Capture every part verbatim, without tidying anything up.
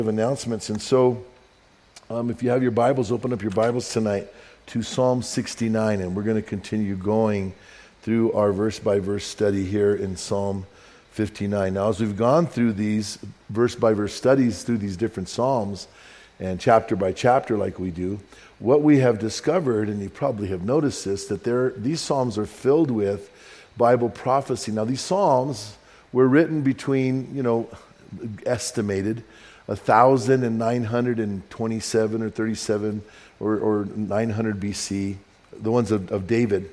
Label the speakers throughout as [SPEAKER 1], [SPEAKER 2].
[SPEAKER 1] of announcements. And so um, if you have your Bibles, open up your Bibles tonight to Psalm sixty-nine, and we're going to continue going through our verse-by-verse study here in Psalm fifty-nine. Now, as we've gone through these verse-by-verse studies through these different Psalms and chapter by chapter like we do, what we have discovered, and you probably have noticed this, that there, these Psalms are filled with Bible prophecy. Now, these Psalms were written between, you know, estimated one thousand and nine hundred twenty-seven or thirty-seven or, or nine hundred B C, the ones of, of David.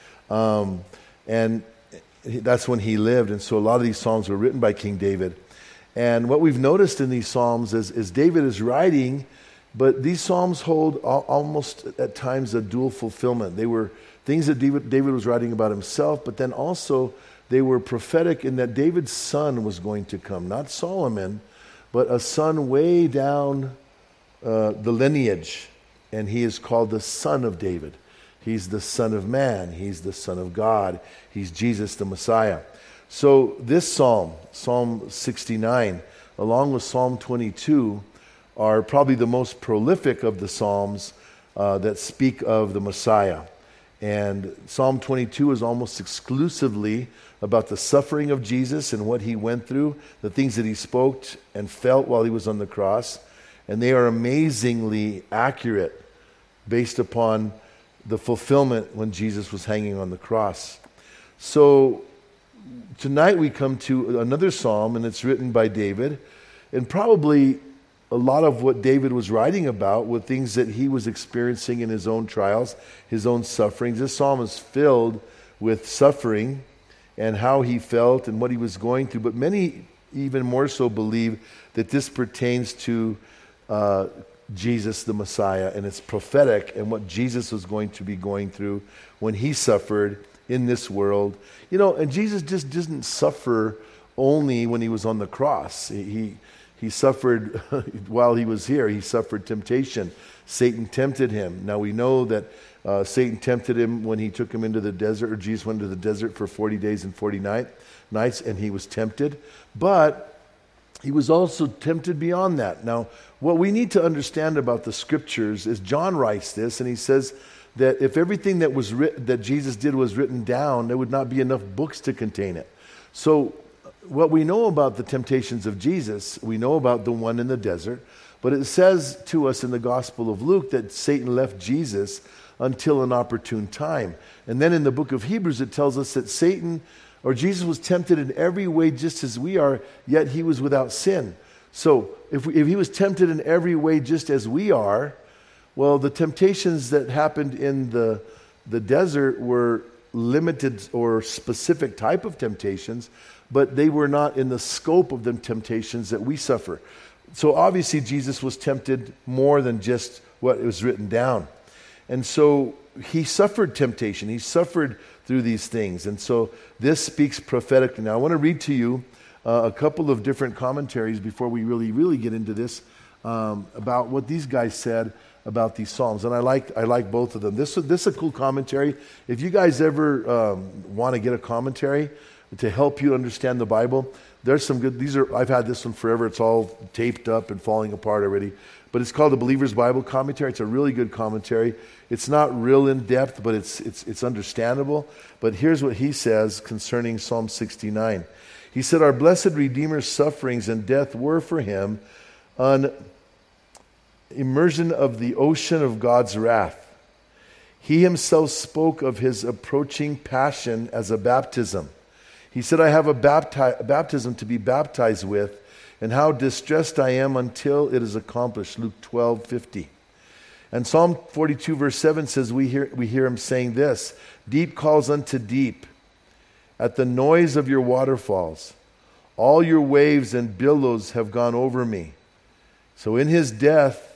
[SPEAKER 1] Um, and that's when he lived. And so a lot of these Psalms were written by King David. And what we've noticed in these Psalms is, is David is writing, but these Psalms hold al- almost at times a dual fulfillment. They were things that David, David was writing about himself, but then also they were prophetic in that David's son was going to come, not Solomon, but a son way down uh, the lineage. And he is called the Son of David. He's the Son of Man. He's the Son of God. He's Jesus the Messiah. So this Psalm, Psalm sixty-nine, along with Psalm twenty-two, are probably the most prolific of the Psalms uh, that speak of the Messiah. And Psalm twenty-two is almost exclusively about the suffering of Jesus and what he went through, the things that he spoke and felt while he was on the cross. And they are amazingly accurate based upon the fulfillment when Jesus was hanging on the cross. So tonight we come to another psalm, and it's written by David, and probably a lot of what David was writing about were things that he was experiencing in his own trials, his own sufferings. This psalm is filled with suffering and how he felt and what he was going through, but many even more so believe that this pertains to uh, Jesus the Messiah, and it's prophetic and what Jesus was going to be going through when he suffered in this world. You know, and Jesus just didn't suffer only when he was on the cross. He he, he suffered while he was here. He suffered temptation. Satan tempted him. Now we know that uh, Satan tempted him when he took him into the desert, or Jesus went into the desert for forty days and forty night, nights, and he was tempted. But he was also tempted beyond that. Now, what we need to understand about the scriptures is John writes this, and he says that if everything that was writ- that Jesus did was written down, there would not be enough books to contain it. So what we know about the temptations of Jesus, we know about the one in the desert, but it says to us in the Gospel of Luke that Satan left Jesus until an opportune time. And then in the book of Hebrews, it tells us that Satan, or Jesus, was tempted in every way just as we are, yet he was without sin. So if, we, if he was tempted in every way just as we are, well, the temptations that happened in the, the desert were limited or specific type of temptations, but they were not in the scope of the temptations that we suffer. So obviously Jesus was tempted more than just what was written down. And so he suffered temptation. He suffered through these things. And so this speaks prophetically. Now I want to read to you uh, a couple of different commentaries before we really, really get into this um, about what these guys said about these Psalms. And I like I like both of them. This, this is a cool commentary. If you guys ever um, want to get a commentary to help you understand the Bible, there's some good, these are, I've had this one forever. It's all taped up and falling apart already. But it's called the Believer's Bible Commentary. It's a really good commentary. It's not real in depth, but it's it's it's understandable. But here's what he says concerning Psalm sixty-nine. He said, "Our blessed Redeemer's sufferings and death were for him an immersion of the ocean of God's wrath. He himself spoke of his approaching passion as a baptism. He said, I have a bapti- baptism to be baptized with, and how distressed I am until it is accomplished." Luke twelve fifty. And Psalm forty-two verse seven says, we hear, we hear him saying this, "Deep calls unto deep at the noise of your waterfalls. All your waves and billows have gone over me." So in his death,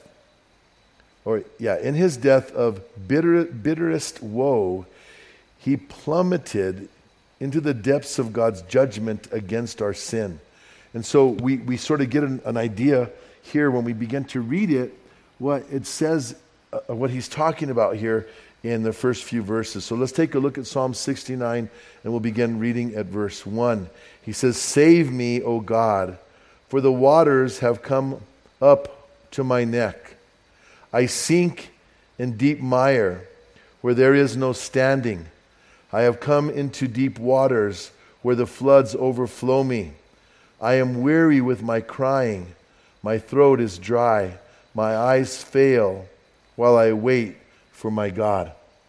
[SPEAKER 1] or yeah, in his death of bitter, bitterest woe, he plummeted into the depths of God's judgment against our sin. And so we, we sort of get an, an idea here when we begin to read it, what it says, uh, what he's talking about here in the first few verses. So let's take a look at Psalm sixty-nine, and we'll begin reading at verse one. He says, "Save me, O God, for the waters have come up to my neck. I sink in deep mire where there is no standing. I have come into deep waters where the floods overflow me. I am weary with my crying. My throat is dry. My eyes fail while I wait for my God.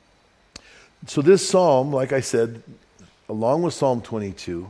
[SPEAKER 1] So this psalm, like I said, along with Psalm twenty-two,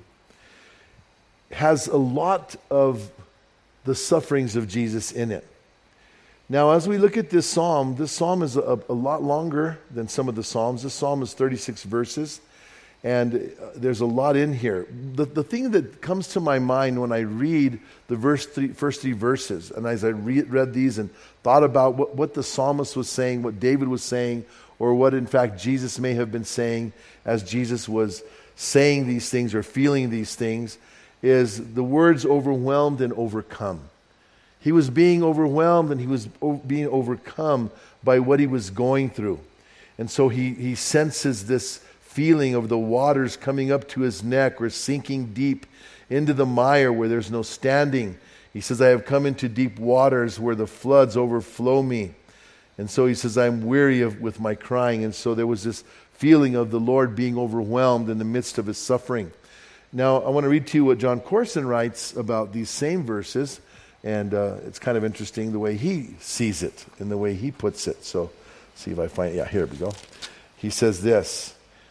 [SPEAKER 1] has a lot of the sufferings of Jesus in it. Now, as we look at this psalm, this psalm is a, a lot longer than some of the psalms. This psalm is thirty-six verses, and there's a lot in here. The, the thing that comes to my mind when I read the verse three, first three verses, and as I re- read these and thought about what, what the psalmist was saying, what David was saying, or what in fact Jesus may have been saying as Jesus was saying these things or feeling these things, is the words overwhelmed and overcome. He was being overwhelmed and he was o- being overcome by what he was going through. And so he, he senses this feeling of the waters coming up to his neck or sinking deep into the mire where there's no standing. He says, I have come into deep waters where the floods overflow me. And so he says, I'm weary of, with my crying. And so there was this feeling of the Lord being overwhelmed in the midst of his suffering. Now, I want to read to you what John Corson writes about these same verses. And uh, it's kind of interesting the way he sees it and the way he puts it. So see if I find it. Yeah, here we go. He says this.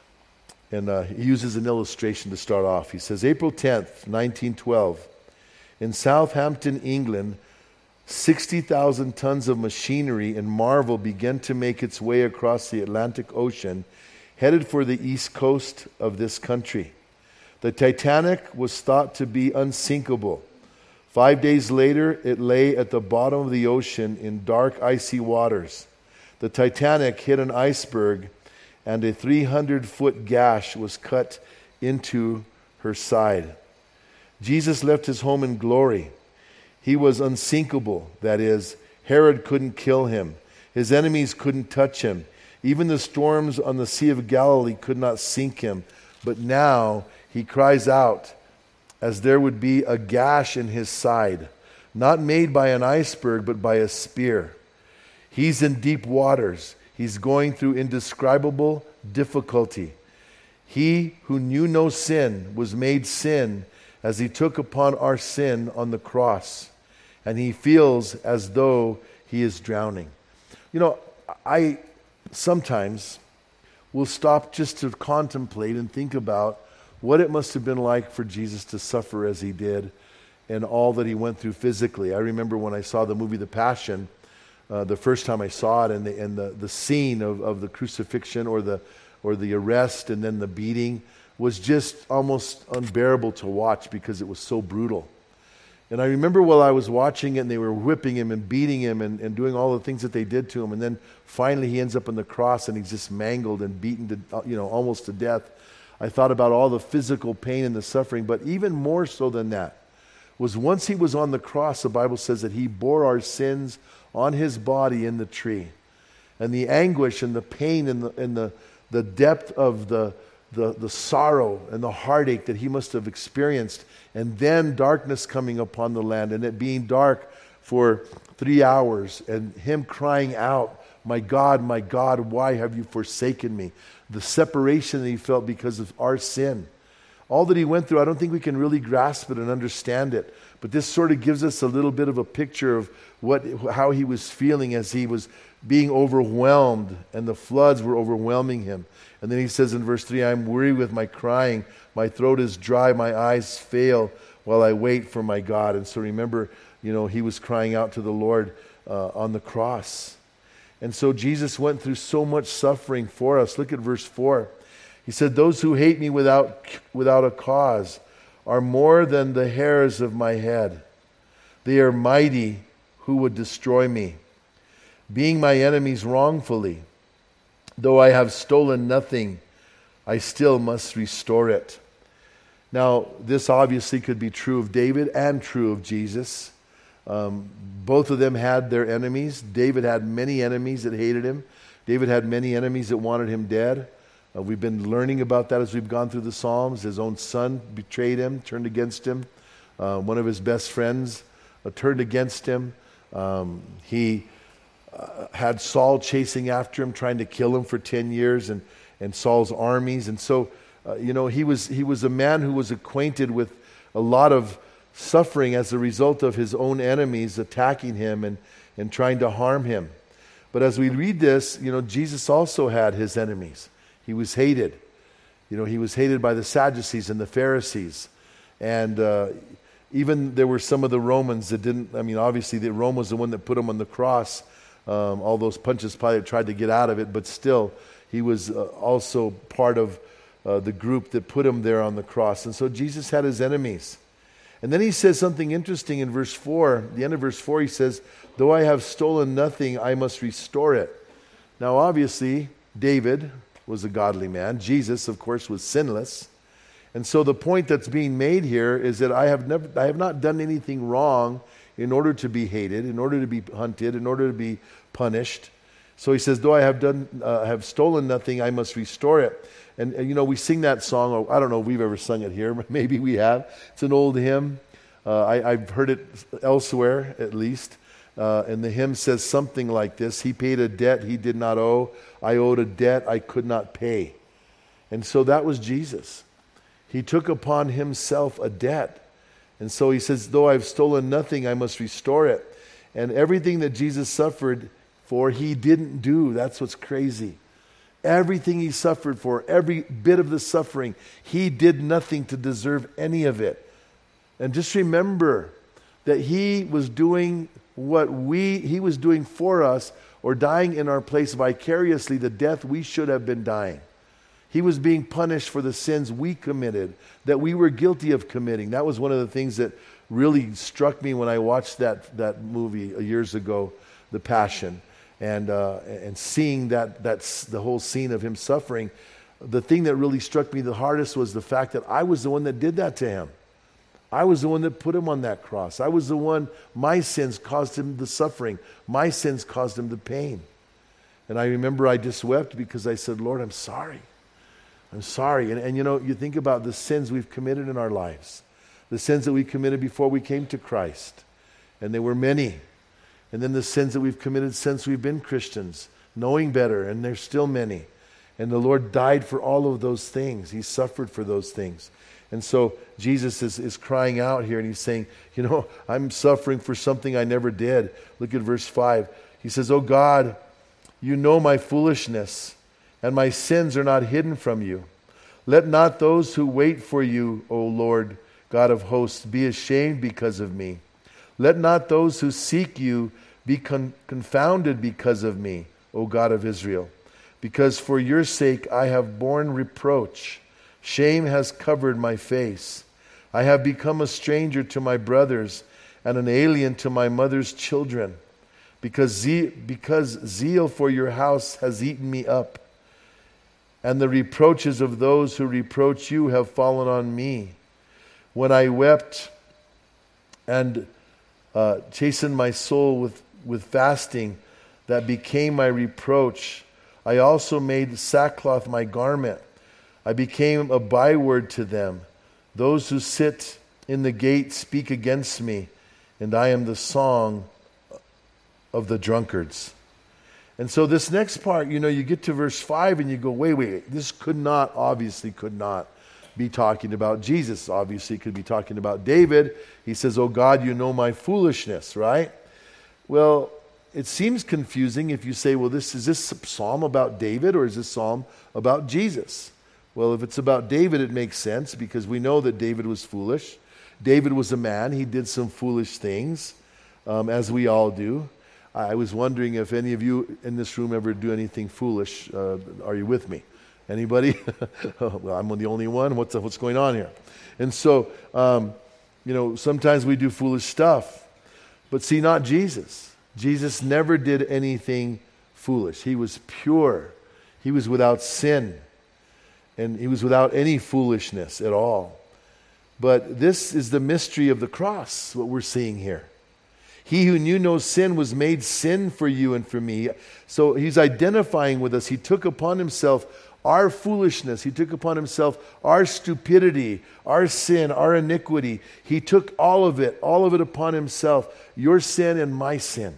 [SPEAKER 1] And uh, he uses an illustration to start off. He says, April tenth, nineteen twelve, in Southampton, England, sixty thousand tons of machinery and marvel began to make its way across the Atlantic Ocean, headed for the east coast of this country. The Titanic was thought to be unsinkable. Five days later, it lay at the bottom of the ocean in dark, icy waters. The Titanic hit an iceberg, and a three hundred foot gash was cut into her side. Jesus left his home in glory. He was unsinkable, that is, Herod couldn't kill him. His enemies couldn't touch him. Even the storms on the Sea of Galilee could not sink him. But now he cries out as there would be a gash in his side, not made by an iceberg, but by a spear. He's in deep waters. He's going through indescribable difficulty. He who knew no sin was made sin as he took upon our sin on the cross. And he feels as though he is drowning. You know, I sometimes will stop just to contemplate and think about what it must have been like for Jesus to suffer as he did and all that he went through physically. I remember when I saw the movie The Passion, uh, the first time I saw it, and the, and the, the scene of, of the crucifixion or the, or the arrest and then the beating was just almost unbearable to watch because it was so brutal. And I remember while I was watching it and they were whipping him and beating him and, and doing all the things that they did to him, and then finally he ends up on the cross and he's just mangled and beaten to, you know, almost to death. I thought about all the physical pain and the suffering, but even more so than that was once he was on the cross, the Bible says that he bore our sins on his body in the tree. And the anguish and the pain and the, and the, the depth of the, the, the sorrow and the heartache that he must have experienced, and then darkness coming upon the land and it being dark for three hours and him crying out, my God, my God, why have you forsaken me? The separation that he felt because of our sin. All that he went through, I don't think we can really grasp it and understand it. But this sort of gives us a little bit of a picture of what, how he was feeling as he was being overwhelmed and the floods were overwhelming him. And then he says in verse three, I'm weary with my crying. My throat is dry. My eyes fail while I wait for my God. And so remember, you know, he was crying out to the Lord uh, on the cross. And so Jesus went through so much suffering for us. Look at verse four. He said, those who hate me without, without a cause are more than the hairs of my head. They are mighty who would destroy me, being my enemies wrongfully. Though I have stolen nothing, I still must restore it. Now, this obviously could be true of David and true of Jesus. Um, both of them had their enemies. David had many enemies that hated him. David had many enemies that wanted him dead. Uh, we've been learning about that as we've gone through the Psalms. His own son betrayed him, turned against him. Uh, one of his best friends uh, turned against him. Um, he uh, had Saul chasing after him, trying to kill him for ten years, and, and Saul's armies. And so, uh, you know, he was, he was a man who was acquainted with a lot of suffering as a result of his own enemies attacking him and, and trying to harm him. But as we read this, you know, Jesus also had his enemies. He was hated. You know, he was hated by the Sadducees and the Pharisees. And uh, even there were some of the Romans that didn't, I mean, obviously the Rome was the one that put him on the cross. Um, all those punches Pilate tried to get out of it, but still, he was uh, also part of uh, the group that put him there on the cross. And so Jesus had his enemies. And then he says something interesting in verse four. The end of verse four, he says, though I have stolen nothing, I must restore it. Now, obviously, David was a godly man. Jesus, of course, was sinless. And so the point that's being made here is that I have never, I have not done anything wrong in order to be hated, in order to be hunted, in order to be punished. So he says, though I have done, uh, have stolen nothing, I must restore it. And, and, you know, we sing that song. Oh, I don't know if we've ever sung it here. Maybe we have. It's an old hymn. Uh, I, I've heard it elsewhere, at least. Uh, and the hymn says something like this. He paid a debt he did not owe. I owed a debt I could not pay. And so that was Jesus. He took upon himself a debt. And so he says, though I've stolen nothing, I must restore it. And everything that Jesus suffered for, he didn't do. That's what's crazy. Everything he suffered for, every bit of the suffering, he did nothing to deserve any of it. And just remember that he was doing what we, he was doing for us, or dying in our place vicariously, the death we should have been dying. He was being punished for the sins we committed, that we were guilty of committing. That was one of the things that really struck me when I watched that, that movie years ago, The Passion. And uh, and seeing that that's the whole scene of him suffering, the thing that really struck me the hardest was the fact that I was the one that did that to him. I was the one that put him on that cross. I was the one, my sins caused him the suffering. My sins caused him the pain. And I remember I just wept because I said, Lord, I'm sorry. I'm sorry. And, and you know, you think about the sins we've committed in our lives, the sins that we committed before we came to Christ. And they were many. And then the sins that we've committed since we've been Christians, knowing better, and there's still many. And the Lord died for all of those things. He suffered for those things. And so Jesus is, is crying out here, and he's saying, you know, I'm suffering for something I never did. Look at verse five. He says, oh God, you know my foolishness, and my sins are not hidden from you. Let not those who wait for you, O Lord, God of hosts, be ashamed because of me. Let not those who seek you be con- confounded because of me, O God of Israel. Because for your sake I have borne reproach. Shame has covered my face. I have become a stranger to my brothers and an alien to my mother's children. Because, ze- because zeal for your house has eaten me up. And the reproaches of those who reproach you have fallen on me. When I wept and uh, chastened my soul with, with fasting that became my reproach, I also made sackcloth my garment. I became a byword to them. Those who sit in the gate speak against me, and I am the song of the drunkards. And so this next part, you know, you get to verse five and you go, wait, wait, this could not, obviously could not be talking about Jesus. Obviously could be talking about David. He says, oh God, you know my foolishness, right? Well, it seems confusing if you say, well, this is this psalm about David or is this psalm about Jesus? Well, if it's about David, it makes sense because we know that David was foolish. David was a man. He did some foolish things, um, as we all do. I was wondering if any of you in this room ever do anything foolish. Uh, are you with me? Anybody? Well, I'm the only one. What's what's going on here? And so, um, you know, sometimes we do foolish stuff. But see, not Jesus. Jesus never did anything foolish. He was pure. He was without sin. And he was without any foolishness at all. But this is the mystery of the cross, what we're seeing here. He who knew no sin was made sin for you and for me. So he's identifying with us. He took upon himself our foolishness. He took upon himself our stupidity, our sin, our iniquity. He took all of it, all of it upon himself, your sin and my sin.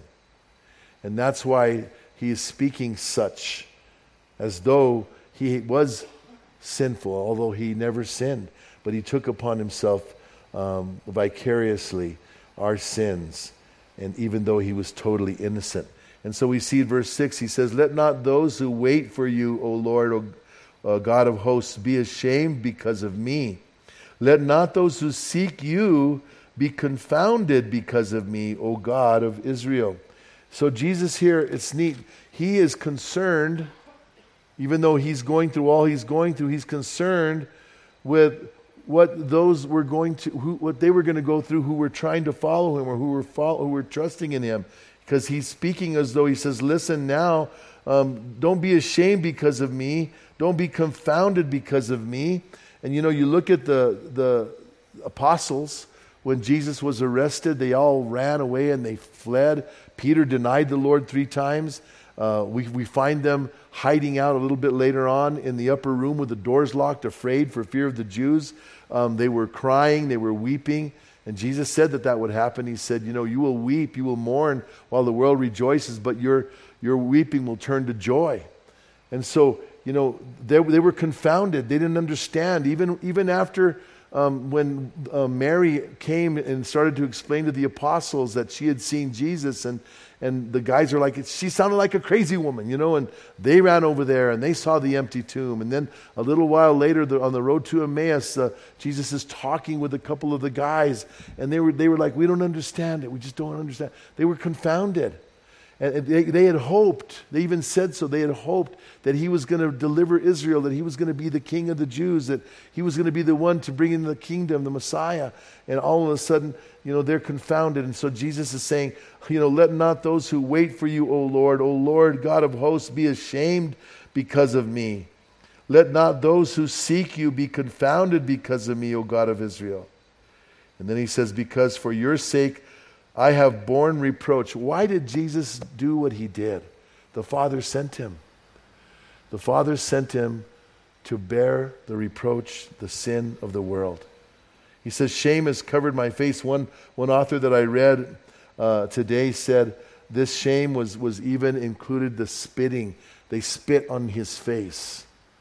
[SPEAKER 1] And that's why he is speaking such, as though he was sinful, although he never sinned. But he took upon himself um, vicariously our sins, and even though he was totally innocent. And so we see in verse six, he says, let not those who wait for you, O Lord, O uh, God of hosts, be ashamed because of me. Let not those who seek you be confounded because of me, O God of Israel. So Jesus here, it's neat. He is concerned, even though he's going through all he's going through, he's concerned with what those were going to, who, what they were going to go through, who were trying to follow him or who were follow, who were trusting in him. Because he's speaking as though he says, listen now, um, don't be ashamed because of me. Don't be confounded because of me. And you know, you look at the the apostles, when Jesus was arrested, they all ran away and they fled. Peter denied the Lord three times. Uh, we, we find them hiding out a little bit later on in the upper room with the doors locked, afraid for fear of the Jews. Um, they were crying, they were weeping. And Jesus said that that would happen. He said, you know, you will weep, you will mourn while the world rejoices, but your your weeping will turn to joy. And so, you know, they, they were confounded. They didn't understand. Even, even after um, when uh, Mary came and started to explain to the apostles that she had seen Jesus, and And the guys are like, she sounded like a crazy woman, you know, and they ran over there and they saw the empty tomb. And then a little while later, the, on the road to Emmaus, uh, Jesus is talking with a couple of the guys, and they were they were like, we don't understand it. We just don't understand. They were confounded. And they, they had hoped, they even said so, they had hoped that he was going to deliver Israel, that he was going to be the king of the Jews, that he was going to be the one to bring in the kingdom, the Messiah. And all of a sudden, you know, they're confounded. And so Jesus is saying, you know, let not those who wait for you, O Lord, O Lord, God of hosts, be ashamed because of me. Let not those who seek you be confounded because of me, O God of Israel. And then he says, because for your sake I have borne reproach. Why did Jesus do what he did? The Father sent him. The Father sent him to bear the reproach, the sin of the world. He says, shame has covered my face. One, one author that I read uh, today said this shame was, was even included the spitting. They spit on his face.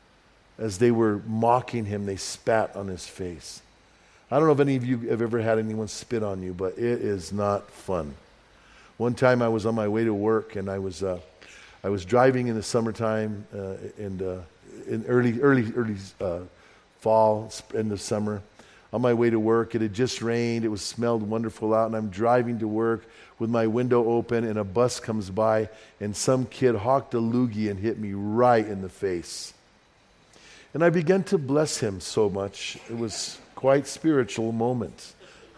[SPEAKER 1] As they were mocking him, they spat on his face. I don't know if any of you have ever had anyone spit on you, but it is not fun. One time I was on my way to work, and I was uh, I was driving in the summertime, uh, and uh, in early early early uh, fall, end of summer. On my way to work, it had just rained. It was smelled wonderful out, and I'm driving to work with my window open, and a bus comes by, and some kid hawked a loogie and hit me right in the face. And I began to bless him so much. It was quite spiritual moment.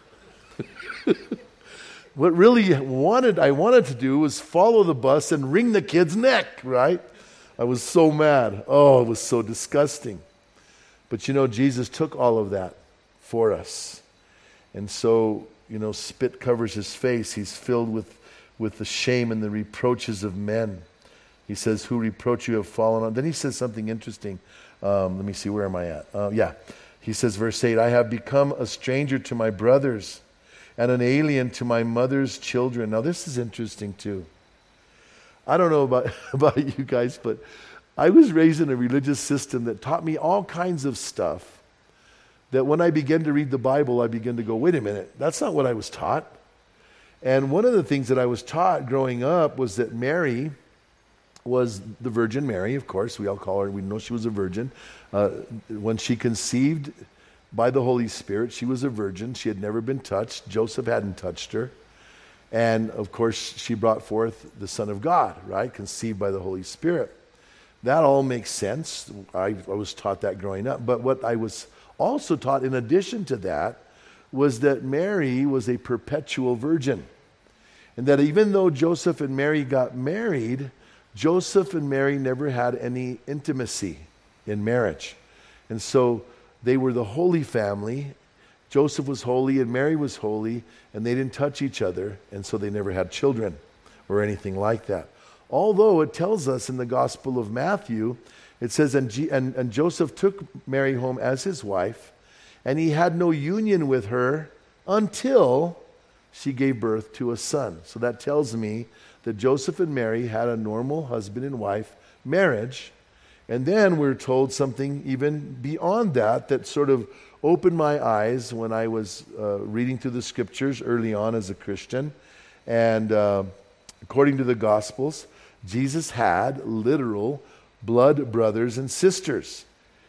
[SPEAKER 1] What really wanted I wanted to do was follow the bus and wring the kid's neck, right? I was so mad. Oh, it was so disgusting. But you know, Jesus took all of that for us. And so, you know, spit covers his face. He's filled with, with the shame and the reproaches of men. He says, who reproach you have fallen on. Then he says something interesting. Um, let me see, where am I at? Uh, yeah. He says, verse eight, I have become a stranger to my brothers and an alien to my mother's children. Now, this is interesting too. I don't know about, about you guys, but I was raised in a religious system that taught me all kinds of stuff that when I began to read the Bible, I began to go, wait a minute, that's not what I was taught. And one of the things that I was taught growing up was that Mary was the Virgin Mary, of course. We all call her, we know she was a virgin. Uh, when she conceived by the Holy Spirit, she was a virgin. She had never been touched. Joseph hadn't touched her. And of course, she brought forth the Son of God, right? Conceived by the Holy Spirit. That all makes sense. I, I was taught that growing up. But what I was also taught in addition to that was that Mary was a perpetual virgin. And that even though Joseph and Mary got married, Joseph and Mary never had any intimacy in marriage. And so they were the holy family. Joseph was holy and Mary was holy, and they didn't touch each other, and so they never had children or anything like that. Although it tells us in the Gospel of Matthew It says, and, G- and, and Joseph took Mary home as his wife, and he had no union with her until she gave birth to a son. So that tells me that Joseph and Mary had a normal husband and wife marriage. And then we're told something even beyond that that sort of opened my eyes when I was uh, reading through the scriptures early on as a Christian. And uh, according to the Gospels, Jesus had literal blood brothers and sisters,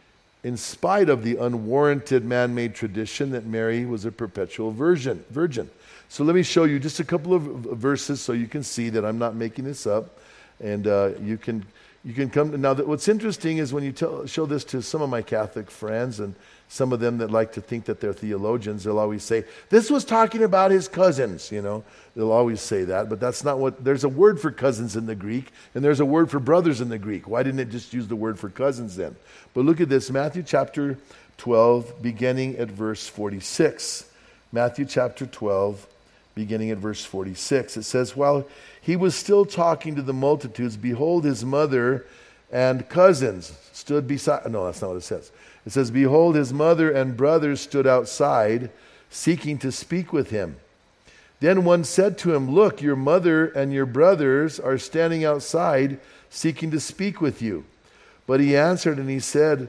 [SPEAKER 1] in spite of the unwarranted man-made tradition that Mary was a perpetual virgin. virgin. So let me show you just a couple of verses so you can see that I'm not making this up, and uh, you can you can come. Now, that what's interesting is when you tell, show this to some of my Catholic friends, and some of them that like to think that they're theologians, they'll always say, this was talking about his cousins, you know. They'll always say that, but that's not what, there's a word for cousins in the Greek, and there's a word for brothers in the Greek. Why didn't it just use the word for cousins then? But look at this, Matthew chapter twelve, beginning at verse forty-six. Matthew chapter twelve, beginning at verse forty-six. It says, while he was still talking to the multitudes, behold, his mother and cousins stood beside, no, that's not what it says. It says, behold, his mother and brothers stood outside, seeking to speak with him. Then one said to him, look, your mother and your brothers are standing outside, seeking to speak with you. But he answered and he said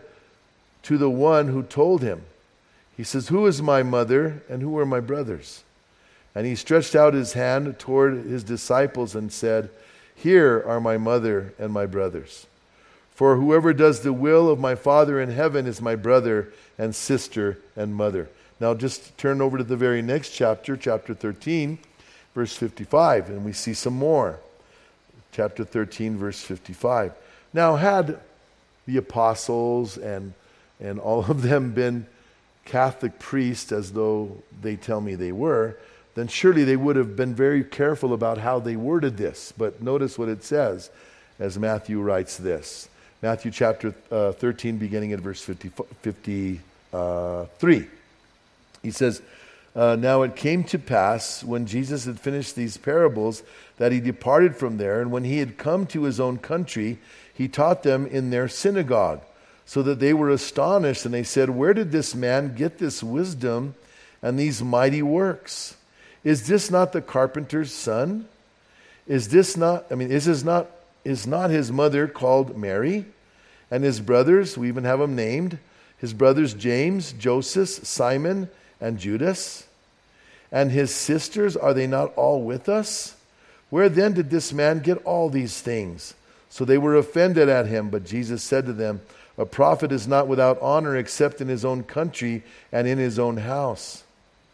[SPEAKER 1] to the one who told him, he says, who is my mother and who are my brothers? And he stretched out his hand toward his disciples and said, here are my mother and my brothers. For whoever does the will of my Father in heaven is my brother and sister and mother. Now just turn over to the very next chapter, chapter thirteen, verse fifty-five, and we see some more. Chapter thirteen, verse fifty-five. Now had the apostles and, and all of them been Catholic priests, as though they tell me they were, then surely they would have been very careful about how they worded this. But notice what it says as Matthew writes this. Matthew chapter uh, thirteen, beginning at verse fifty-three. He says, uh, now it came to pass, when Jesus had finished these parables, that he departed from there, and when he had come to his own country, he taught them in their synagogue, so that they were astonished, and they said, where did this man get this wisdom and these mighty works? Is this not the carpenter's son? Is this not, I mean, is this not, is not his mother called Mary? And his brothers, we even have them named, his brothers James, Joseph, Simon, and Judas? And his sisters, are they not all with us? Where then did this man get all these things? So they were offended at him, but Jesus said to them, a prophet is not without honor except in his own country and in his own house.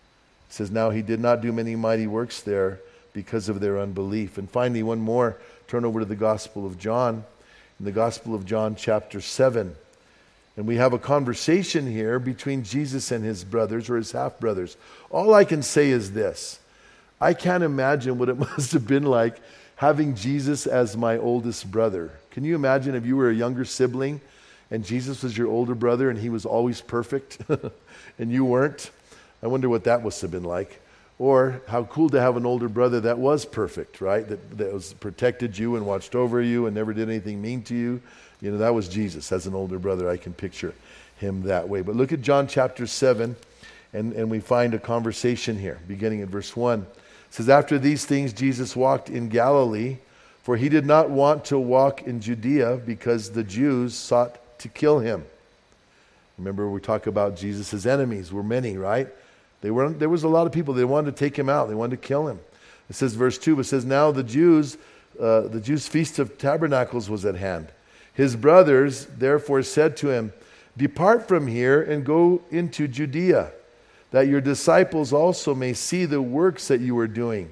[SPEAKER 1] It says, now he did not do many mighty works there because of their unbelief. And finally, one more, turn over to the Gospel of John. In the Gospel of John, chapter seven. And we have a conversation here between Jesus and his brothers, or his half-brothers. All I can say is this. I can't imagine what it must have been like having Jesus as my oldest brother. Can you imagine if you were a younger sibling and Jesus was your older brother and he was always perfect and you weren't? I wonder what that must have been like. Or how cool to have an older brother that was perfect, right? That, that was protected you and watched over you and never did anything mean to you. You know, that was Jesus. As an older brother, I can picture him that way. But look at John chapter seven, and, and we find a conversation here, beginning at verse one. It says, after these things, Jesus walked in Galilee, for he did not want to walk in Judea because the Jews sought to kill him. Remember, we talk about Jesus' enemies were many, right? They were, there was a lot of people. They wanted to take him out. They wanted to kill him. It says, verse two, it says, now the Jews, uh, the Jews' feast of tabernacles was at hand. His brothers therefore said to him, depart from here and go into Judea, that your disciples also may see the works that you are doing.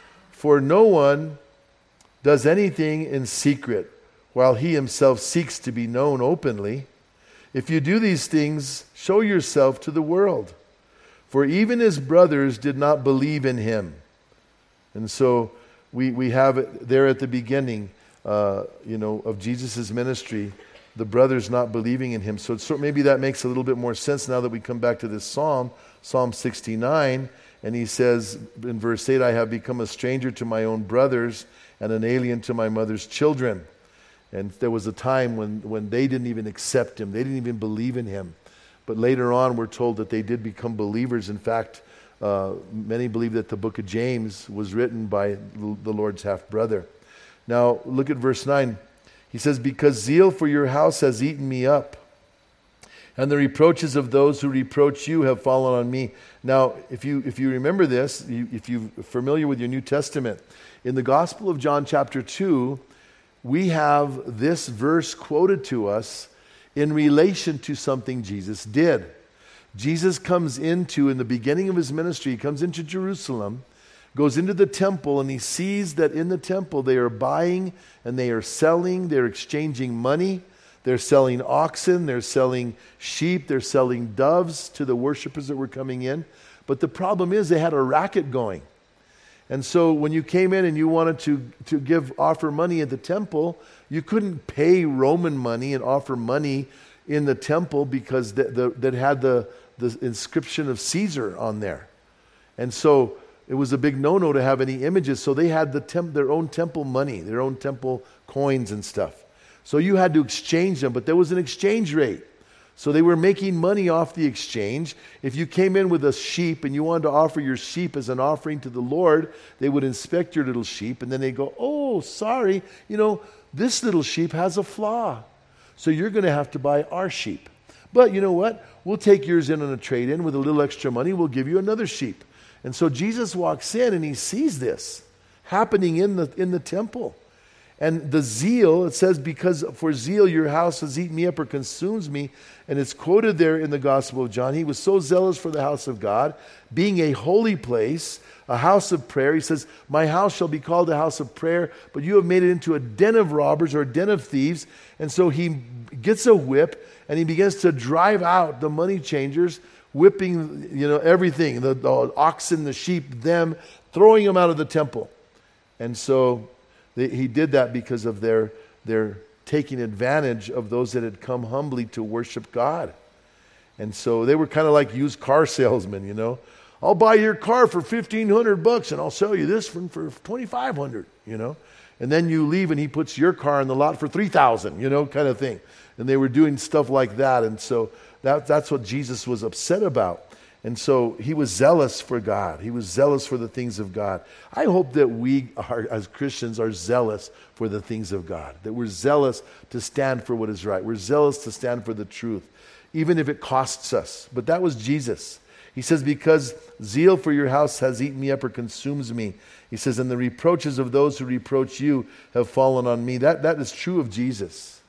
[SPEAKER 1] For no one does anything in secret, while he himself seeks to be known openly. If you do these things, show yourself to the world. For even his brothers did not believe in him. And so we, we have it there at the beginning, uh, you know, of Jesus' ministry, the brothers not believing in him. So, so maybe that makes a little bit more sense now that we come back to this psalm, Psalm sixty-nine, and he says in verse eight, I have become a stranger to my own brothers and an alien to my mother's children. And there was a time when, when they didn't even accept him. They didn't even believe in him. But later on, we're told that they did become believers. In fact, uh, many believe that the book of James was written by the Lord's half-brother. Now, look at verse nine. He says, because zeal for your house has eaten me up, and the reproaches of those who reproach you have fallen on me. Now, if you if you remember this, you, if you're familiar with your New Testament, in the Gospel of John chapter two, we have this verse quoted to us in relation to something Jesus did. Jesus comes into, in the beginning of his ministry, he comes into Jerusalem, goes into the temple, and he sees that in the temple they are buying and they are selling, they're exchanging money. They're selling oxen, they're selling sheep, they're selling doves to the worshipers that were coming in. But the problem is they had a racket going. And so when you came in and you wanted to, to give offer money at the temple, you couldn't pay Roman money and offer money in the temple because the, the, that had the, the inscription of Caesar on there. And so it was a big no-no to have any images. So they had the temp, their own temple money, their own temple coins and stuff. So you had to exchange them, but there was an exchange rate. So they were making money off the exchange. If you came in with a sheep and you wanted to offer your sheep as an offering to the Lord, they would inspect your little sheep and then they'd go, oh, sorry, you know, this little sheep has a flaw. So you're going to have to buy our sheep. But you know what? We'll take yours in on a trade-in with a little extra money. We'll give you another sheep. And so Jesus walks in and he sees this happening in the in the temple. And the zeal, it says, because for zeal your house has eaten me up or consumes me. And it's quoted there in the Gospel of John. He was so zealous for the house of God, being a holy place, a house of prayer. He says, my house shall be called a house of prayer, but you have made it into a den of robbers or a den of thieves. And so he gets a whip and he begins to drive out the money changers, whipping, you know, everything, the, the oxen, the sheep, them, throwing them out of the temple. And so he did that because of their, their taking advantage of those that had come humbly to worship God. And so they were kind of like used car salesmen, you know. I'll buy your car for fifteen hundred bucks and I'll sell you this one for twenty-five hundred, you know. And then you leave and he puts your car in the lot for three thousand, you know, kind of thing. And they were doing stuff like that. And so that, that's what Jesus was upset about. And so he was zealous for God. He was zealous for the things of God. I hope that we are, as Christians, are zealous for the things of God. That we're zealous to stand for what is right. We're zealous to stand for the truth, even if it costs us. But that was Jesus. He says, because zeal for your house has eaten me up or consumes me. He says, and the reproaches of those who reproach you have fallen on me. That, that is true of Jesus.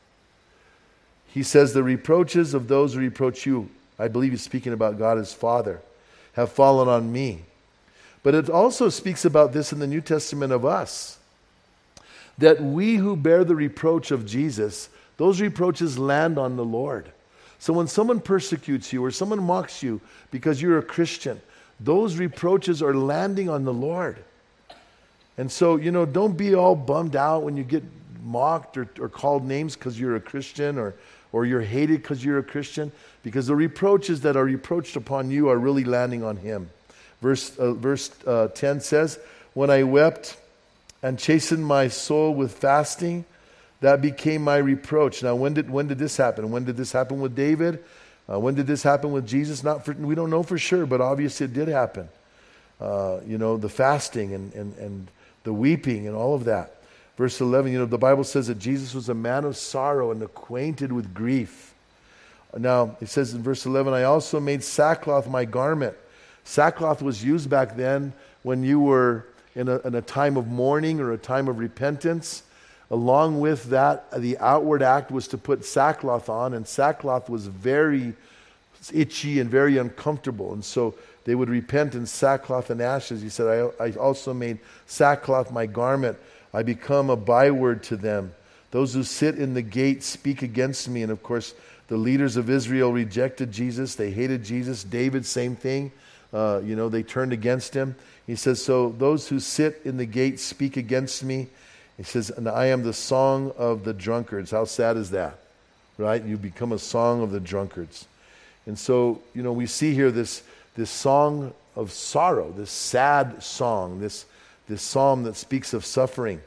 [SPEAKER 1] He says, the reproaches of those who reproach you, I believe he's speaking about God as Father, have fallen on me. But it also speaks about this in the New Testament of us, that we who bear the reproach of Jesus, those reproaches land on the Lord. So when someone persecutes you or someone mocks you because you're a Christian, those reproaches are landing on the Lord. And so, you know, don't be all bummed out when you get mocked or, or called names because you're a Christian, or or you're hated because you're a Christian, because the reproaches that are reproached upon you are really landing on him. Verse, uh, verse uh, ten says, when I wept and chastened my soul with fasting, that became my reproach. Now, when did when did this happen? When did this happen with David? Uh, when did this happen with Jesus? Not for, we don't know for sure, but obviously it did happen. Uh, you know, the fasting and, and, and the weeping and all of that. Verse eleven, you know, the Bible says that Jesus was a man of sorrow and acquainted with grief. Now, it says in verse eleven, I also made sackcloth my garment. Sackcloth was used back then when you were in a, in a time of mourning or a time of repentance. Along with that, the outward act was to put sackcloth on, and sackcloth was very itchy and very uncomfortable. And so they would repent in sackcloth and ashes. He said, I, I also made sackcloth my garment. I become a byword to them. Those who sit in the gate speak against me. And of course, the leaders of Israel rejected Jesus. They hated Jesus. David, same thing. Uh, you know, they turned against him. He says, so those who sit in the gate speak against me. He says, and I am the song of the drunkards. How sad is that? Right? You become a song of the drunkards. And so, you know, we see here this, this song of sorrow, this sad song, this This psalm that speaks of suffering.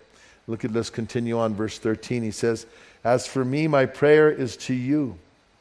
[SPEAKER 1] Look at, let's continue on, verse thirteen. He says, as for me, my prayer is to you,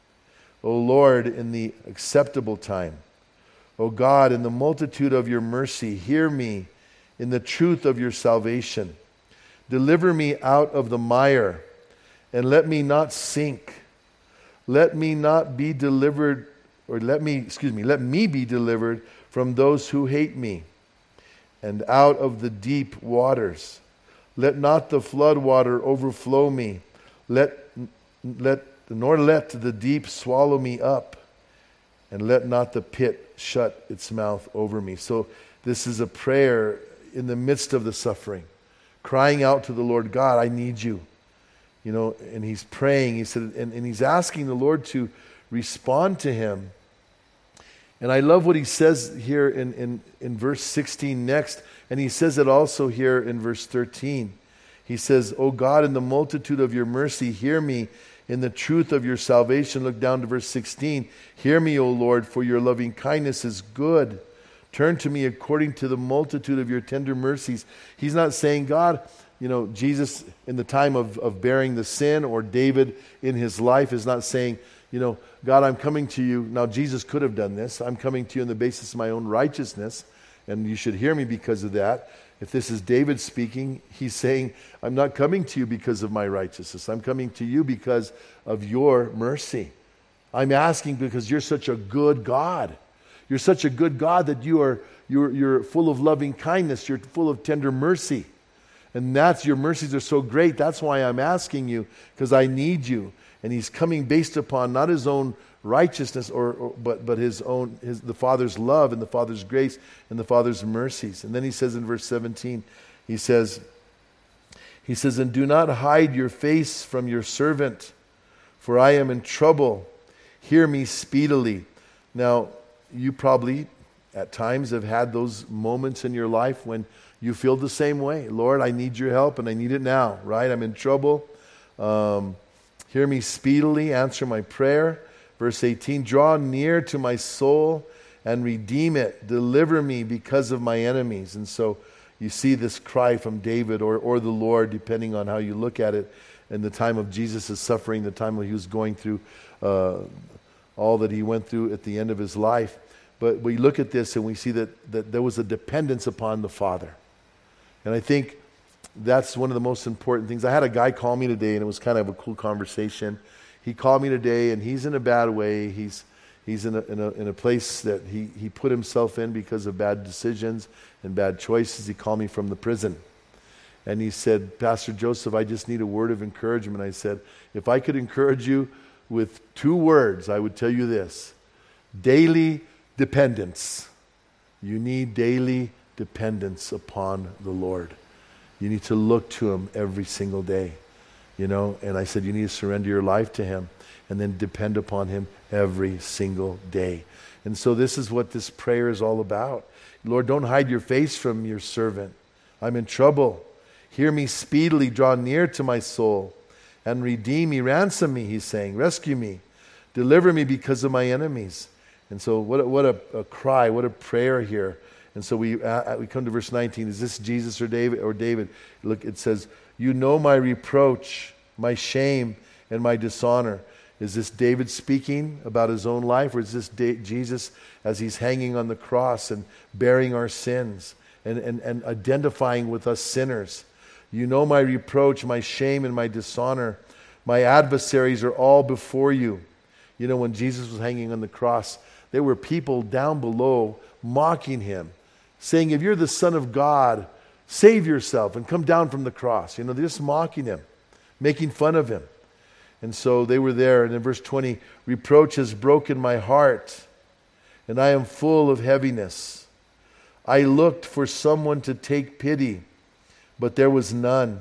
[SPEAKER 1] O Lord, in the acceptable time. O God, in the multitude of your mercy, hear me in the truth of your salvation. Deliver me out of the mire, and let me not sink. Let me not be delivered, or let me, excuse me, let me be delivered from those who hate me, and out of the deep waters. Let not the flood water overflow me. Let, let, nor let the deep swallow me up, and let not the pit shut its mouth over me. So this is a prayer in the midst of the suffering, crying out to the Lord, God, I need you. You know, and he's praying, he said, and, and he's asking the Lord to respond to him. And I love what he says here in, in, in verse sixteen next, and he says it also here in verse thirteen. He says, O God, in the multitude of your mercy, hear me in the truth of your salvation. Look down to verse sixteen. Hear me, O Lord, for your loving kindness is good. Turn to me according to the multitude of your tender mercies. He's not saying, God, you know, Jesus in the time of, of bearing the sin, or David in his life is not saying, you know, God, I'm coming to you. Now, Jesus could have done this. I'm coming to you on the basis of my own righteousness, and you should hear me because of that. If this is David speaking, he's saying, I'm not coming to you because of my righteousness. I'm coming to you because of your mercy. I'm asking because you're such a good God. You're such a good God that you are you're, you're full of loving kindness. You're full of tender mercy. And that's, your mercies are so great. That's why I'm asking you, because I need you. And he's coming based upon not his own righteousness, or, or but but his own his the Father's love and the Father's grace and the Father's mercies. And then he says in verse seventeen, he says, he says, and do not hide your face from your servant, for I am in trouble. Hear me speedily. Now, you probably at times have had those moments in your life when you feel the same way. Lord, I need your help, and I need it now, right? I'm in trouble. Um, hear me speedily, answer my prayer. Verse eighteen, draw near to my soul and redeem it. Deliver me because of my enemies. And so you see this cry from David, or, or the Lord, depending on how you look at it, in the time of Jesus' suffering, the time when he was going through uh, all that he went through at the end of his life. But we look at this and we see that, that there was a dependence upon the Father. And I think that's one of the most important things. I had a guy call me today, and it was kind of a cool conversation. He called me today, and he's in a bad way. He's he's in a in a, in a place that he, he put himself in because of bad decisions and bad choices. He called me from the prison. And he said, Pastor Joseph, I just need a word of encouragement. I said, if I could encourage you with two words, I would tell you this: daily dependence. You need daily dependence upon the Lord. You need to look to him every single day. You know, and I said, you need to surrender your life to him and then depend upon him every single day. And so this is what this prayer is all about. Lord, don't hide your face from your servant. I'm in trouble. Hear me speedily, draw near to my soul, and redeem me, ransom me, he's saying. Rescue me. Deliver me because of my enemies. And so what a, what a, a cry, what a prayer here. And so we uh, we come to verse nineteen. Is this Jesus or David? Or David? Look, it says, you know my reproach, my shame, and my dishonor. Is this David speaking about his own life, or is this da- Jesus as he's hanging on the cross and bearing our sins and, and, and identifying with us sinners? You know my reproach, my shame, and my dishonor. My adversaries are all before you. You know, when Jesus was hanging on the cross, there were people down below mocking him, saying, if you're the Son of God, save yourself and come down from the cross. You know, they're just mocking him, making fun of him. And so they were there. And in verse twenty, reproach has broken my heart, and I am full of heaviness. I looked for someone to take pity, but there was none,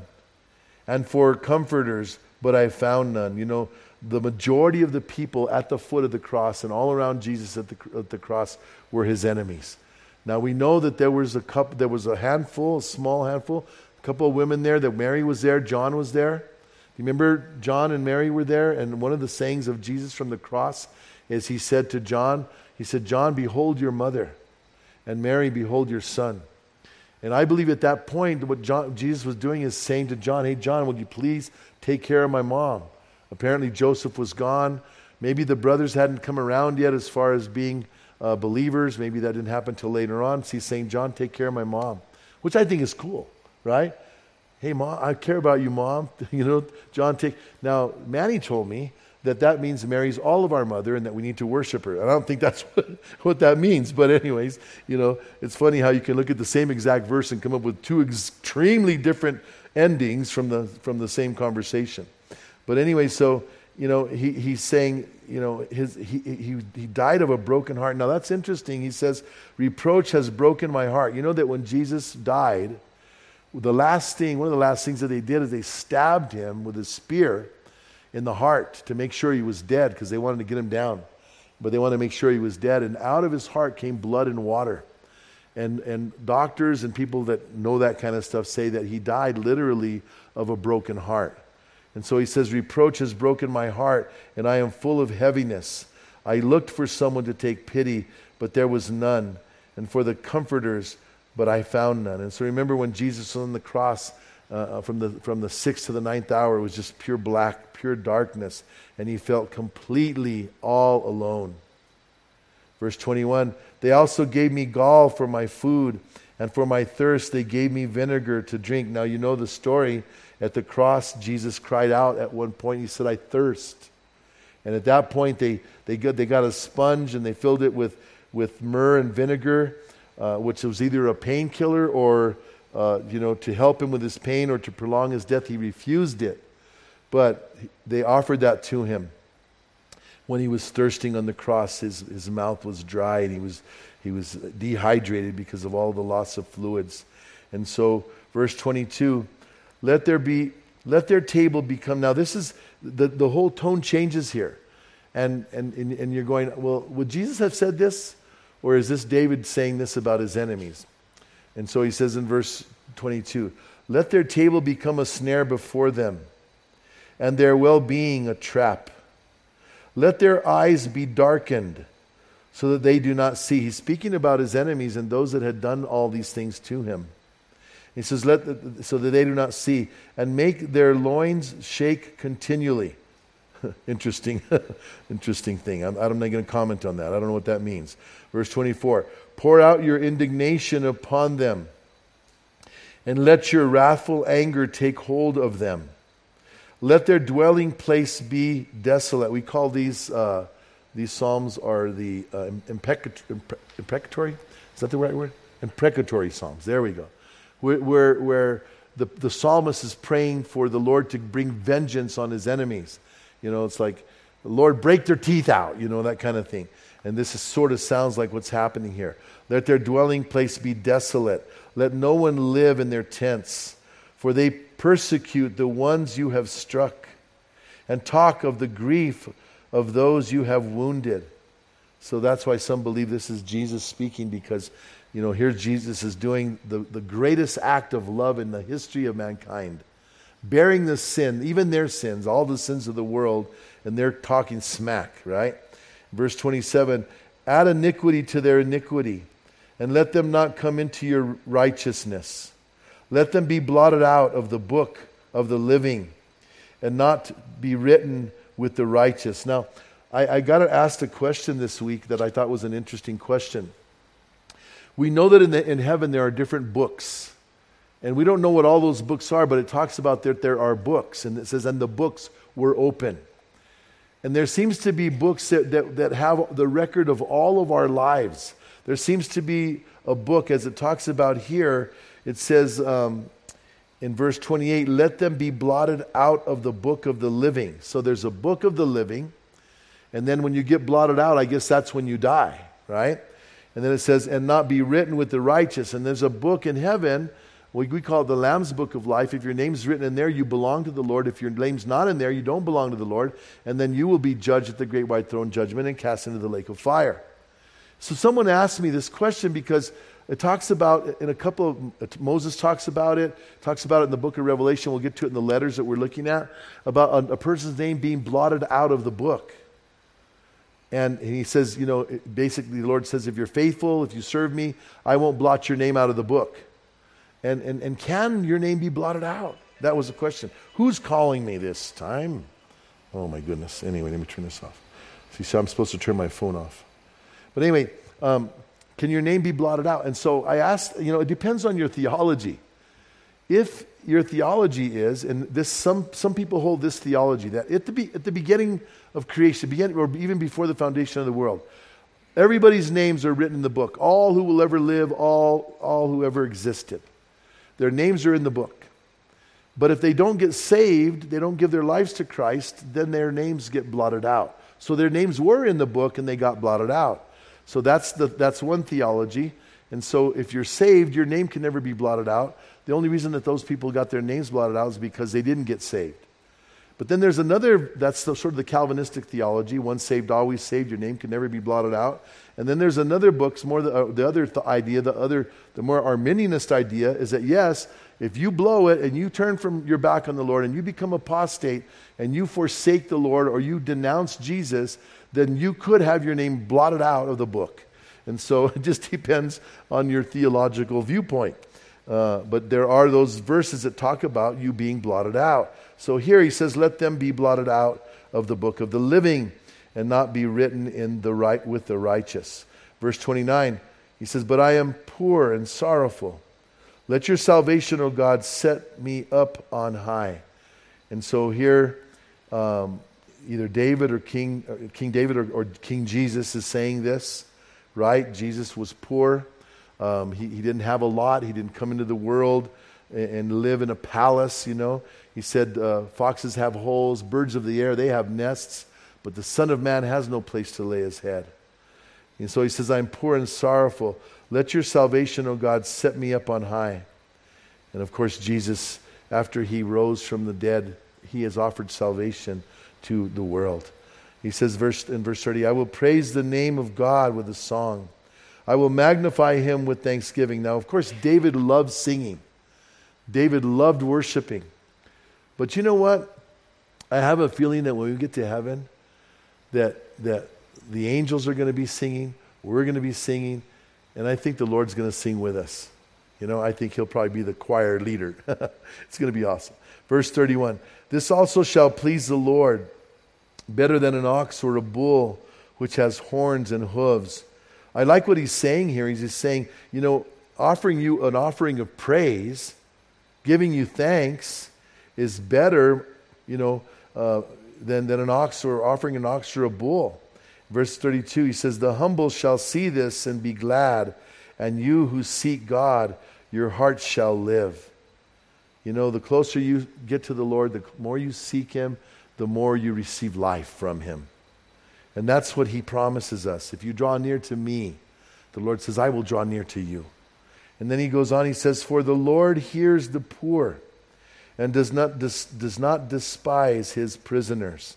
[SPEAKER 1] and for comforters, but I found none. You know, the majority of the people at the foot of the cross and all around Jesus at the, at the cross were his enemies. Now we know that there was a couple, there was a handful, a small handful, a couple of women there, that Mary was there, John was there. You remember John and Mary were there? And one of the sayings of Jesus from the cross is he said to John, he said, John, behold your mother, and Mary, behold your son. And I believe at that point, what John, Jesus was doing is saying to John, hey, John, would you please take care of my mom? Apparently Joseph was gone. Maybe the brothers hadn't come around yet as far as being uh, believers. Maybe that didn't happen till later on. So he's saying, John, take care of my mom, which I think is cool, right? Hey, Mom, I care about you, Mom. You know, John, take... Now, Manny told me that that means Mary's all of our mother and that we need to worship her. I don't think that's what, what that means. But anyways, you know, it's funny how you can look at the same exact verse and come up with two extremely different endings from the from the same conversation. But anyway, so, you know, he, he's saying, you know, his he, he he died of a broken heart. Now, that's interesting. He says, reproach has broken my heart. You know that when Jesus died, the last thing, one of the last things that they did is they stabbed him with a spear in the heart to make sure he was dead, because they wanted to get him down. But they wanted to make sure he was dead. And out of his heart came blood and water. And and doctors and people that know that kind of stuff say that he died literally of a broken heart. And so he says, reproach has broken my heart, and I am full of heaviness. I looked for someone to take pity, but there was none. And for the comforters, but I found none. And so remember when Jesus was on the cross, uh, from the from the sixth to the ninth hour, it was just pure black, pure darkness, and he felt completely all alone. Verse twenty-one, they also gave me gall for my food, and for my thirst they gave me vinegar to drink. Now you know the story. At the cross, Jesus cried out at one point, he said, I thirst. And at that point, they they got, they got a sponge and they filled it with, with myrrh and vinegar, uh, which was either a painkiller or, uh, you know, to help him with his pain or to prolong his death. He refused it. But they offered that to him. When he was thirsting on the cross, his, his mouth was dry and he was, he was dehydrated because of all the loss of fluids. And so, verse twenty-two, let there be, let their table become, now this is, the, the whole tone changes here. And, and, and, and you're going, well, would Jesus have said this? Or is this David saying this about his enemies? And so he says in verse twenty-two, let their table become a snare before them, and their well-being a trap. Let their eyes be darkened, so that they do not see. He's speaking about his enemies and those that had done all these things to him. He says, let the, so that they do not see, and make their loins shake continually. Interesting, interesting thing. I'm, I'm not going to comment on that. I don't know what that means. Verse twenty-four, pour out your indignation upon them, and let your wrathful anger take hold of them. Let their dwelling place be desolate. We call these uh, these psalms are the uh, imprecatory, imprecatory. Is that the right word? Imprecatory psalms. There we go. Where where, where the, the psalmist is praying for the Lord to bring vengeance on his enemies. You know, it's like, Lord, break their teeth out, you know, that kind of thing. And this is, sort of sounds like what's happening here. Let their dwelling place be desolate. Let no one live in their tents, for they persecute the ones you have struck, and talk of the grief of those you have wounded. So that's why some believe this is Jesus speaking, because, you know, here Jesus is doing the, the greatest act of love in the history of mankind. Bearing the sin, even their sins, all the sins of the world, and they're talking smack, right? Verse twenty-seven, add iniquity to their iniquity, and let them not come into your righteousness. Let them be blotted out of the book of the living, and not be written with the righteous. Now, I, I got to ask a question this week that I thought was an interesting question. We know that in, the, in heaven there are different books. And we don't know what all those books are, but it talks about that there are books. And it says, and the books were open. And there seems to be books that, that, that have the record of all of our lives. There seems to be a book, as it talks about here, it says um, in verse twenty-eight, let them be blotted out of the book of the living. So there's a book of the living. And then when you get blotted out, I guess that's when you die, right? And then it says, and not be written with the righteous. And there's a book in heaven. We, we call it the Lamb's Book of Life. If your name's written in there, you belong to the Lord. If your name's not in there, you don't belong to the Lord. And then you will be judged at the great white throne judgment and cast into the lake of fire. So someone asked me this question because it talks about, in a couple of, Moses talks about it, talks about it in the book of Revelation. We'll get to it in the letters that we're looking at, about a, a person's name being blotted out of the book. And he says, you know, basically the Lord says, if you're faithful, if you serve me, I won't blot your name out of the book. And, and, and can your name be blotted out? That was the question. Who's calling me this time? Oh my goodness. Anyway, let me turn this off. See, so I'm supposed to turn my phone off. But anyway, um, can your name be blotted out? And so I asked, you know, it depends on your theology. If your theology is, and this some some people hold this theology, that at the, be, at the beginning of creation, begin, or even before the foundation of the world, everybody's names are written in the book. All who will ever live, all, all who ever existed. Their names are in the book. But if they don't get saved, they don't give their lives to Christ, then their names get blotted out. So their names were in the book and they got blotted out. So that's the that's one theology. And so if you're saved, your name can never be blotted out. The only reason that those people got their names blotted out is because they didn't get saved. But then there's another, that's the, sort of the Calvinistic theology, once saved, always saved, your name can never be blotted out. And then there's another book, more the, uh, the other th- idea, the other, the more Arminianist idea is that yes, if you blow it and you turn from your back on the Lord and you become apostate and you forsake the Lord or you denounce Jesus, then you could have your name blotted out of the book. And so it just depends on your theological viewpoint. Uh, but there are those verses that talk about you being blotted out. So here he says, let them be blotted out of the book of the living and not be written in the right with the righteous. Verse twenty-nine, he says, but I am poor and sorrowful. Let your salvation, O God, set me up on high. And so here, um, either David or King uh, King David or, or King Jesus is saying this, right? Jesus was poor. Um, he, he didn't have a lot. He didn't come into the world and, and live in a palace, you know. He said, uh, foxes have holes, birds of the air, they have nests, but the Son of Man has no place to lay his head. And so he says, I'm poor and sorrowful. Let your salvation, O God, set me up on high. And of course, Jesus, after he rose from the dead, he has offered salvation to the world. He says verse, in verse thirty, I will praise the name of God with a song. I will magnify him with thanksgiving. Now, of course, David loved singing. David loved worshiping. But you know what? I have a feeling that when we get to heaven, that that the angels are going to be singing, we're going to be singing, and I think the Lord's going to sing with us. You know, I think he'll probably be the choir leader. It's going to be awesome. Verse thirty-one, this also shall please the Lord, better than an ox or a bull, which has horns and hooves. I like what he's saying here. He's just saying, you know, offering you an offering of praise, giving you thanks, is better, you know, uh, than, than an ox or offering an ox or a bull. Verse thirty-two, he says, the humble shall see this and be glad, and you who seek God, your heart shall live. You know, the closer you get to the Lord, the more you seek him, the more you receive life from him. And that's what he promises us. If you draw near to me, the Lord says, I will draw near to you. And then he goes on, he says, for the Lord hears the poor and does not dis- does not despise his prisoners.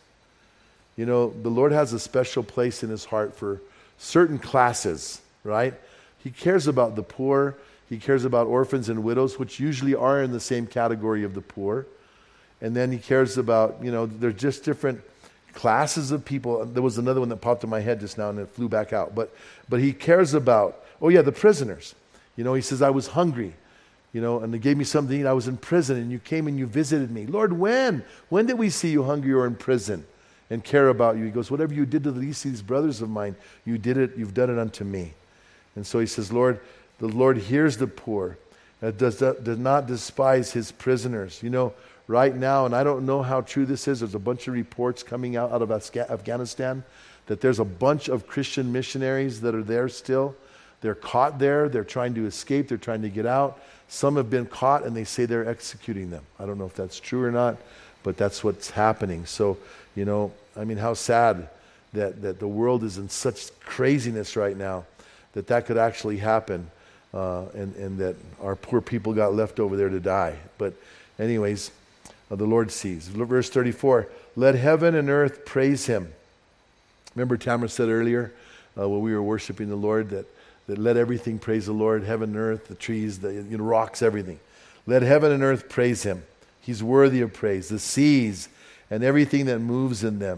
[SPEAKER 1] You know, the Lord has a special place in his heart for certain classes, right? He cares about the poor. He cares about orphans and widows, which usually are in the same category of the poor. And then he cares about, you know, they're just different classes of people. There was another one that popped in my head just now and it flew back out. But but he cares about, oh yeah, the prisoners. You know, he says, I was hungry, you know, and they gave me something to eat. I was in prison and you came and you visited me. Lord, when? When did we see you hungry or in prison and care about you? He goes, whatever you did to the least of these brothers of mine, you did it, you've done it unto me. And so he says, Lord, the Lord hears the poor and does, does not despise his prisoners. You know, right now, and I don't know how true this is, there's a bunch of reports coming out, out of Afghanistan that there's a bunch of Christian missionaries that are there still. They're caught there. They're trying to escape. They're trying to get out. Some have been caught, and they say they're executing them. I don't know if that's true or not, but that's what's happening. So, you know, I mean, how sad that, that the world is in such craziness right now that that could actually happen, uh, and, and that our poor people got left over there to die. But anyways, uh, the Lord sees. Verse thirty-four, let heaven and earth praise him. Remember Tamara said earlier uh, when we were worshiping the Lord that, that let everything praise the Lord, heaven and earth, the trees, the you know, rocks, everything. Let heaven and earth praise him. He's worthy of praise. The seas and everything that moves in them.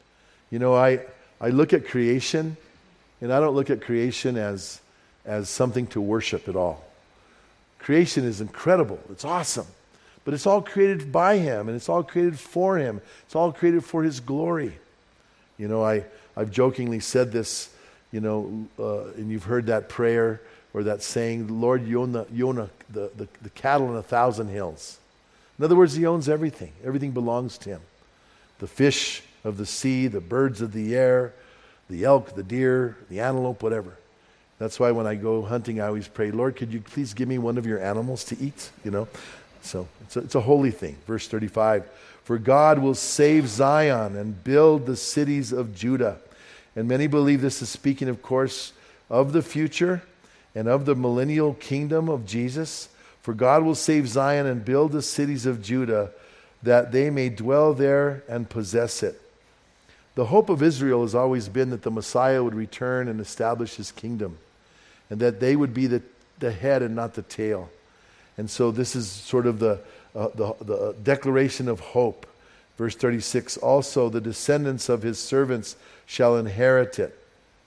[SPEAKER 1] You know, I, I look at creation, and I don't look at creation as, as something to worship at all. Creation is incredible. It's awesome. But it's all created by him, and it's all created for him. It's all created for his glory. You know, I, I've jokingly said this, you know, uh, and you've heard that prayer or that saying, Lord, you own, the, you own a, the, the, the cattle on a thousand hills. In other words, he owns everything. Everything belongs to him. The fish of the sea, the birds of the air, the elk, the deer, the antelope, whatever. That's why when I go hunting, I always pray, Lord, could you please give me one of your animals to eat? You know, so it's a, it's a holy thing. Verse thirty-five, for God will save Zion and build the cities of Judah. And many believe this is speaking, of course, of the future and of the millennial kingdom of Jesus. For God will save Zion and build the cities of Judah, that they may dwell there and possess it. The hope of Israel has always been that the Messiah would return and establish his kingdom, and that they would be the, the head and not the tail. And so this is sort of the, uh, the, the declaration of hope. Verse thirty-six, also the descendants of his servants shall inherit it,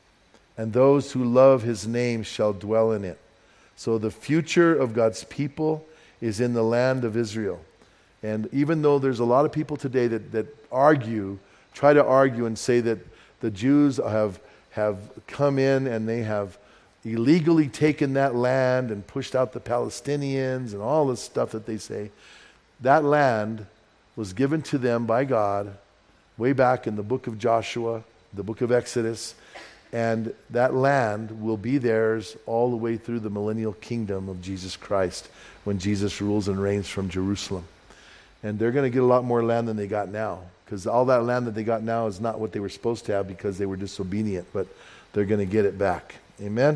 [SPEAKER 1] and those who love his name shall dwell in it. So the future of God's people is in the land of Israel. And even though there's a lot of people today that, that argue, try to argue and say that the Jews have, have come in and they have illegally taken that land and pushed out the Palestinians and all this stuff that they say, that land was given to them by God way back in the book of Joshua, the book of Exodus, and that land will be theirs all the way through the millennial kingdom of Jesus Christ when Jesus rules and reigns from Jerusalem. And they're going to get a lot more land than they got now, because all that land that they got now is not what they were supposed to have because they were disobedient, but they're going to get it back. Amen?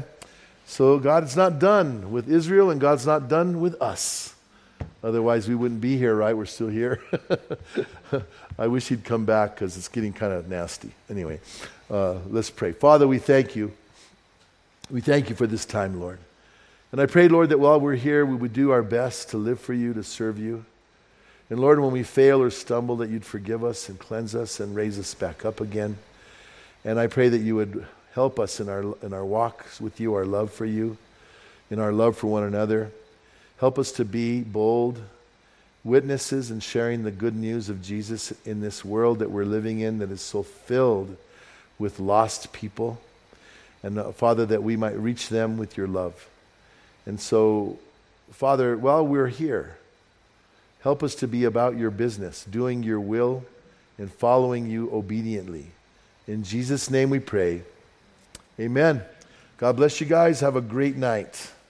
[SPEAKER 1] So God's not done with Israel, and God's not done with us. Otherwise, we wouldn't be here, right? We're still here. I wish he'd come back because it's getting kind of nasty. Anyway, uh, let's pray. Father, we thank you. We thank you for this time, Lord. And I pray, Lord, that while we're here, we would do our best to live for you, to serve you. And Lord, when we fail or stumble, that you'd forgive us and cleanse us and raise us back up again. And I pray that you would help us in our in our walks with you, our love for you, in our love for one another. Help us to be bold witnesses in sharing the good news of Jesus in this world that we're living in that is so filled with lost people. And uh, Father, that we might reach them with your love. And so, Father, while we're here, help us to be about your business, doing your will and following you obediently. In Jesus' name we pray. Amen. God bless you guys. Have a great night.